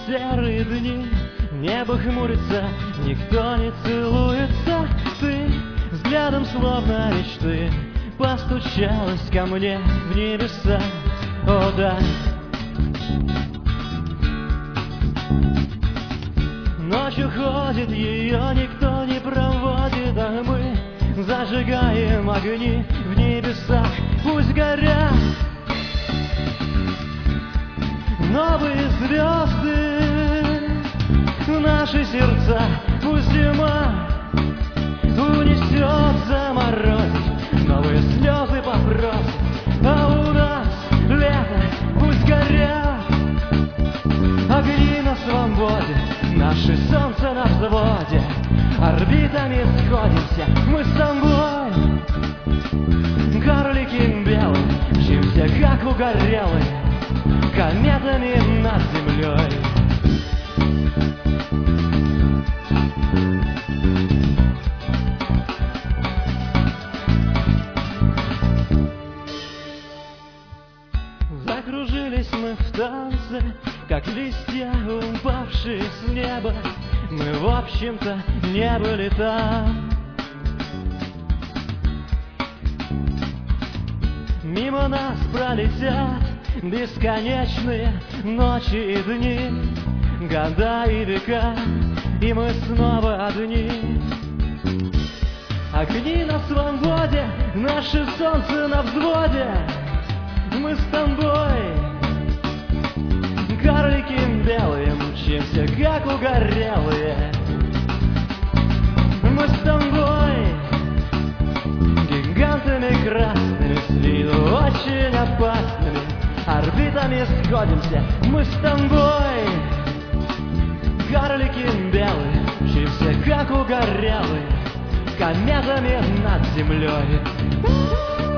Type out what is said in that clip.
серые дни, небо хмурится, никто не целуется. Ты взглядом словно мечты постучалась ко мне в небеса. О да, ночью ходит, ее никто не проводит, а мы зажигаем огни в небесах. Пусть горят новые звезды в наши сердца, пусть зима унесет, заморозит, новые слезы попросит, а у нас лето. Пусть горят огни на свободе, наши солнца на взводе, орбитами сходимся мы с тобой. Карлики белые, мчимся как угорелые, кометами над землей. Закружились мы в танце, как листья, упавшие с неба. Мы, в общем-то, не были там. Мимо нас пролетят бесконечные ночи и дни, года и века, и мы снова одни. Огни на свободе, наше солнце на взводе, мы с тобой. Карлики белые, мчимся как угорелые, мы с тобой. Гигантами красными, с виду очень опасными, орбитами сходимся мы с тобой. Карлики белые, мчимся как угорелые, кометами над землей.